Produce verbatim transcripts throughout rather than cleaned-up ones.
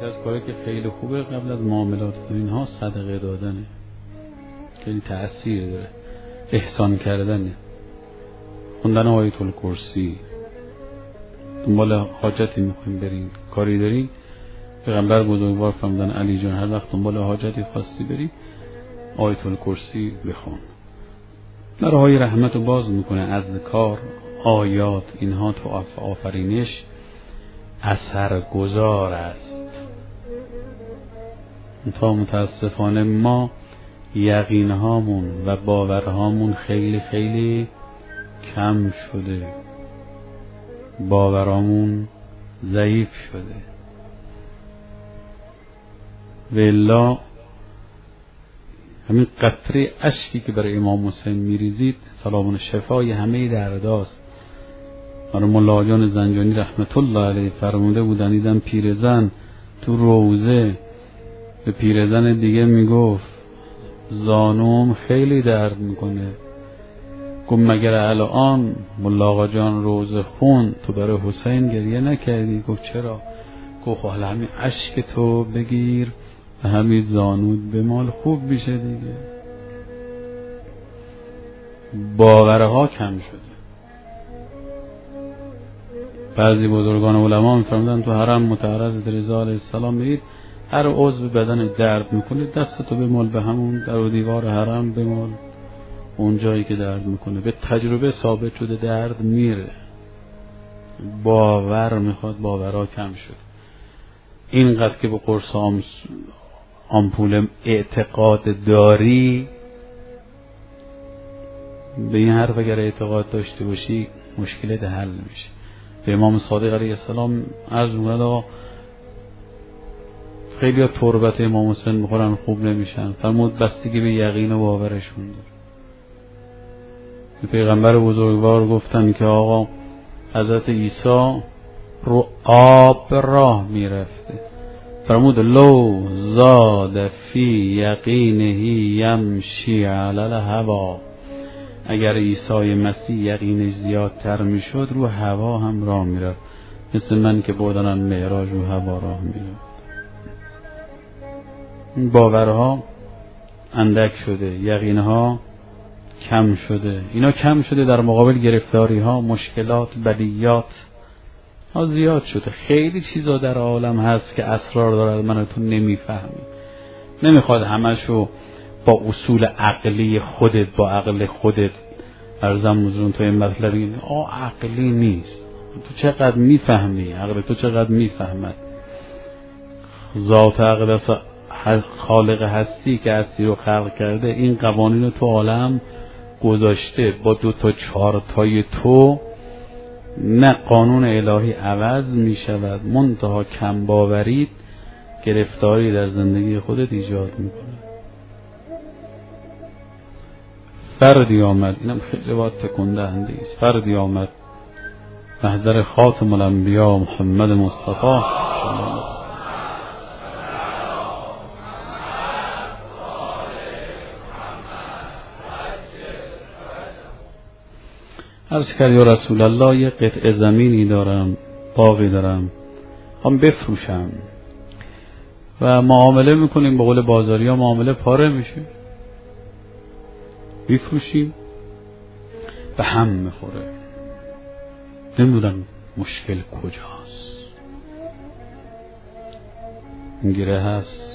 یکی از کاری که خیلی خوبه قبل از معاملات و اینها صدقه دادنه، خیلی تأثیر داره، احسان کردنه، خوندن آیت الکرسی. دنبال حاجتی میخوایم برین، کاری دارین، پیغمبر بزرگوار فرمودن علی جان هر وقت دنبال حاجتی خواستی بری آیت الکرسی بخون. درهای رحمت رو باز میکنه، از کار آیات اینها تو آفرینش اثرگذار است. تا متاسفانه ما یقینهامون و باورهامون خیلی خیلی کم شده، باورامون ضعیف شده. والله همین قطره اشکی که برای امام حسین میریزید سلام شفای همه درداست. مرا مولا جان زنجانی رحمت الله علیه فرموده بودن، دیدم پیرزن تو روزه به پیرزن دیگه میگفت زانوم خیلی درد میکنه. گفت مگر الان مولا آقا جان روزه خون تو برای حسین گریه نکردی؟ گفت چرا؟ گفت حالا همین اشک تو بگیر و همین زانود به مال خوب میشه دیگه. باورها کم شده. بعضی بزرگان علما میفرمودن تو حرم متعرض رضا علیه السلام میرید، هر عضو بدن درد میکنه دستتو بمال به همون در و دیوار حرم بمال اون جایی که درد میکنه. به تجربه ثابت شده درد میره. باور میخواد، باورها کم شد. اینقدر که به قرص آمپول اعتقاد داری، به این حرف اگر اعتقاد داشته باشی مشکلت حل میشه. به امام صادق علیه السلام عرض می‌کنه خیلی ها تربت امام حسین میخورن خوب نمیشن، فرمود بستگی به یقین و باورشون داره. پیغمبر بزرگوار گفتن که آقا حضرت عیسی رو آب راه میرفته، فرمود لو زاد فی یقینه یمشی علی الهوا، اگر عیسی مسیح یقینش زیادتر میشد رو هوا هم راه میرفت، مثل من که بودنم معراج رو هوا راه میرفت. باورها اندک شده، یقینها کم شده. اینا کم شده در مقابل گرفتاری ها، مشکلات، بلیات ها زیاد شده. خیلی چیزا در عالم هست که اسرار داره من و تو نمیفهمیم. نمیخواد همشو با اصول عقلی خودت با عقل خودت ارزم بزرون تو این مطلبی آه عقلی نیست. تو چقدر میفهمی؟ عقل تو چقدر میفهمد؟ ذات عقل خالق هستی که هستی رو خلق کرده این قوانین رو تو عالم گذاشته. با دو تا چهار تای تو نه قانون الهی عوض می شود، منتها کم باورید گرفتاری در زندگی خودت ایجاد می کنه. فردی آمد، اینم خیلی باید تکون دهنده است، فردی آمد محضر خاتم الانبیا محمد مصطفی عرض کرد یا رسول الله یه قطعه زمینی دارم، باغی دارم، هم بفروشم و معامله میکنیم، به قول بازاری ها معامله پاره میشه، بفروشیم به هم میخوره، نمیدونم مشکل کجاست، این گره هست.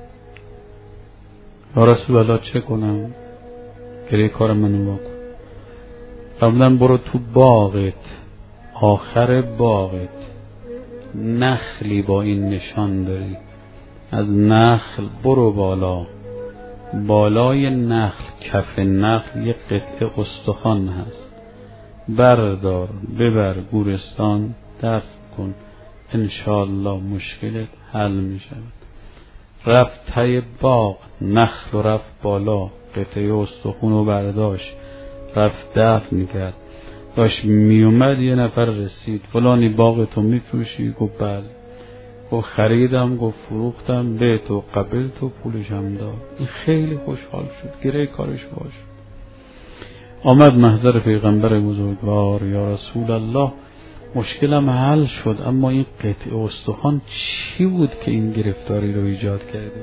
یا رسول الله چه کنم؟ گره کار منو واکن. فرمودن برو تو باغت، آخر باغت نخلی با این نشان داری، از نخل برو بالا، بالای نخل کف نخل یک قطعه استخوان هست، بردار ببر گورستان دفن کن، انشاءالله مشکلت حل می شود. رفت تای باغ، نخل و رفت بالا، قطعه استخوان و برداشت، رفت دفن میکرد. داشت میومد یه نفر رسید، فلانی باغ تو میفروشی؟ گفت بله. گفت خریدم. گفت فروختم. به تو قبل تو پولش هم داد. این خیلی خوشحال شد، گره کارش باش. آمد محضر پیغمبر بزرگوار، یا رسول الله مشکلم حل شد، اما این قطع استخوان چی بود که این گرفتاری رو ایجاد کرده؟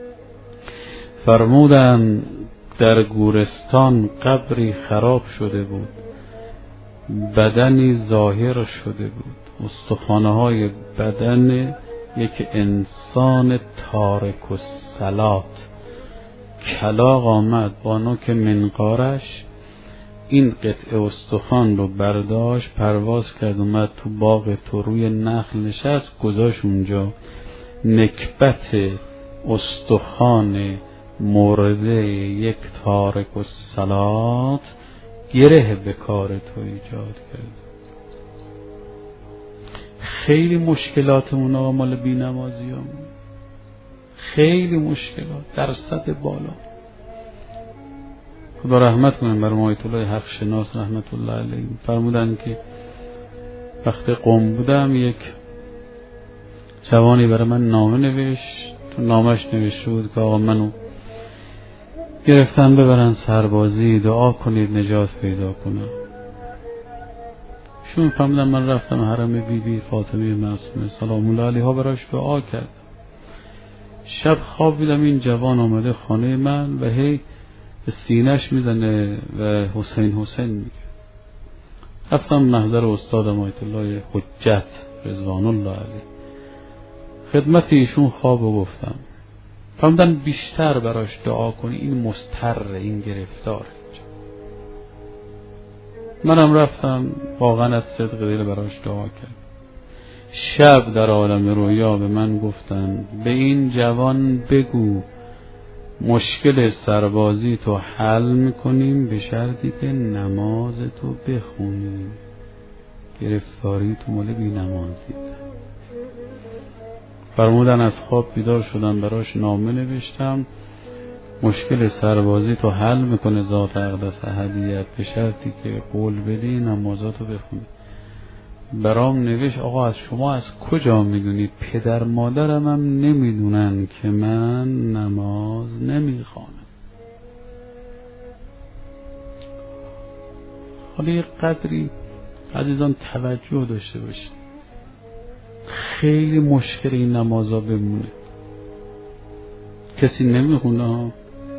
فرمودن در گورستان قبری خراب شده بود، بدنی ظاهر شده بود، استخوانه های بدن یک انسان تارک الصلات. کلاغ آمد با نوک منقارش این قطعه استخوان رو برداشت، پرواز کرد، اومد تو باغ تو روی نخل نشست، گذاشت اونجا. نکبت استخوان مرده یک تارک الصلات گره به کار تو ایجاد کرد. خیلی مشکلاتمون آقا مال بی نمازی هم. خیلی مشکلات در سطح بالا. خدا رحمت کنه بر آیت الله حق شناس رحمت الله علیه. فرمودن که وقتی قم بودم یک جوانی برای من نامه نوشت، تو نامش نوشته بود که آقا منو گرفتن ببرن سربازی، دعا کنید نجات پیدا کنم. شون فرمودن من رفتم حرم بی بی فاطمه معصومه سلام الله علیها براش دعا کردم. شب خواب دیدم این جوان آمده خانه من و هی به سینه‌اش میزنه و حسین حسین میگه. رفتم محضر استادم آیت الله حجت رضوان الله علیه، خدمت ایشون خواب رو گفتم. فرمودن بیشتر براش دعا کنی، این مضطر، این گرفتاره. منم رفتم واقعا از صدق دل براش دعا کرد. شب در عالم رویا به من گفتن به این جوان بگو مشکل سربازی تو حل میکنیم به شرطی که نماز تو بخونی. گرفتاری تو مال بی نمازی. فرمودن از خواب بیدار شدم براش نامه نوشتم مشکل سربازی تو حل میکنه ذات اقدس احدیت به شرطی که قول بدی نمازاتو بخونی. برام نوشت آقا از شما از کجا میدونید؟ پدر مادرم هم نمیدونن که من نماز نمیخوانم. حالا یک قدری عزیزان توجه داشته باشید. خیلی مشکل این نمازا بمونه. کسی نمیخونه.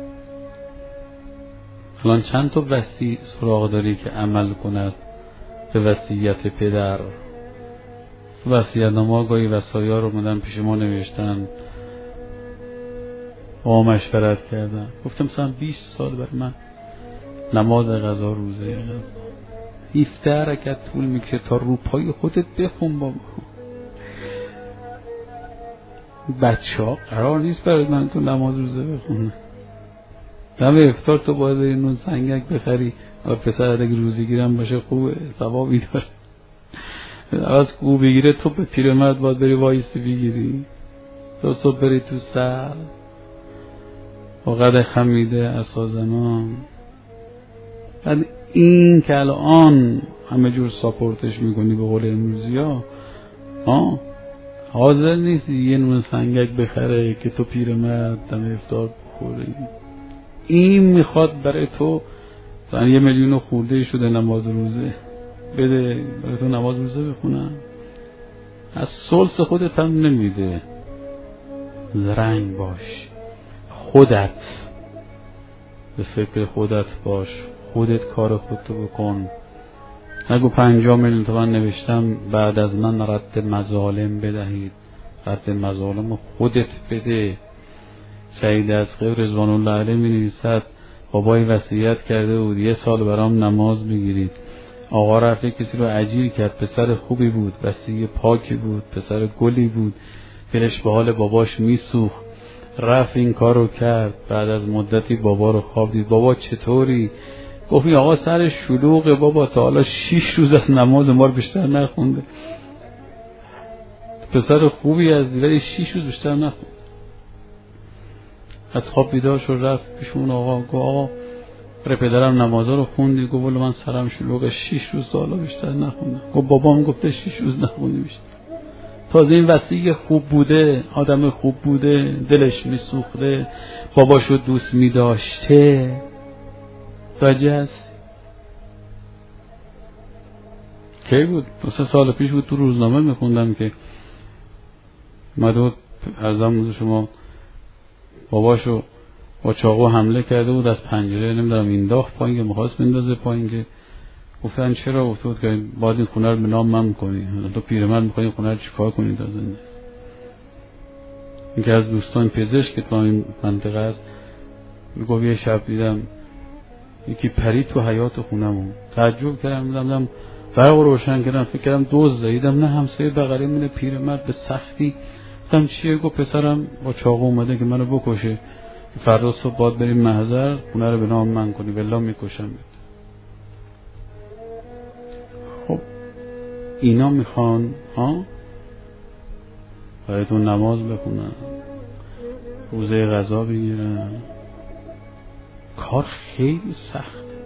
الان چند تا وصی سراغ داری که عمل کند به وصیت پدر؟ وصیت نامه گاهی وصایا رو مدن پیش ما نوشتن، با مشورت کردن. گفتم مثلا بیست سال بر من نماز قضا روزه قضا هفده رکعت طول میکشه تا رو پای خودت بخون. بابا بچه ها قرار نیست برای من تو نماز روزه بخونه. دم افطار تو باید بری نون سنگک بخری و پسر اگه روزی گیرم باشه خوبه، ثوابی داره. عوض کو بگیره تو به پیرمرد باید بری وایسی بگیری، تو صبح بری تو سر و قد خمیده اسازنان. بعد این که الان همه جور ساپورتش میکنی به قول امروزی ها ها حاضر نیستی یه نون سنگک بخره که تو پیرمرد دم افطار بخوری. این میخواد برای تو مثلا یه میلیون خورده شده نماز روزه بده برای تو نماز روزه بخونم. از سلس خودت هم نمیده. زرنگ باش، خودت به فکر خودت باش، خودت کار خودتو بکن. نگو پنجاه میلیون تومان نوشتم بعد از من رد مظالم بدهید. رد مظالم خودت بده. سعید اصغر رضوان الله علیه می نویسد بابای وصیت کرده بود یه سال برام نماز بگیرید. آقا رفته کسی رو اجیر کرد، پسر خوبی بود، وصی پاکی بود، پسر گلی بود، دلش به حال باباش میسوخت. رفت این کار رو کرد. بعد از مدتی بابا رو خواب دید. بابا چطوری؟ گفت این آقا سر شلوغه بابا، تا حالا شیش روز از نماز ما رو بیشتر نخونده. پسر خوبی از دیگه شیش روز بیشتر نخوند. از خواب بیدار شد رفت پیشون آقا. گفت آقا برای پدرم نمازا رو خوندی؟ گفت ولی من سرم شلوغه شیش روز تا حالا بیشتر نخوندم. گفت بابام گفته شیش روز نخوندی بیشتر. تازه این وصی خوب بوده، آدم خوب بوده، دلش میسوخته، باباشو دوست میداشته. وجه هست کی بود؟ مثلا سال پیش بود، تو روزنامه میخوندم که اومده بود ارزم شما باباشو با چاقو حمله کرده بود، از پنجره نمیدونم اینداخت پایین که می‌خواست بندازه پایین، که گفتن چرا؟ گفت که باید این خونه رو به نام من کنی، تو پیرمرد می‌خوای این خونه رو چیکار کنی تا زنده؟ این که از دوستان پزشک که تو این منطقه است میگه یه شب دیدم یکی پرید تو حیاط خونمون، تعجب کردم، دیدم برق روشن کردم، فکر کردم دزد، دیدم نه همسایه بغلی من پیرمرد به سختی. گفتم چیه؟ گفت پسرم با چاقو اومده که منو بکشه، فردا صبح باید بریم محضر، خونه رو به نام من کنی والله میکشم. خب اینا میخوان ها برایتون نماز بخونن، روزه غذا بگیرن، کار خیلی سخت.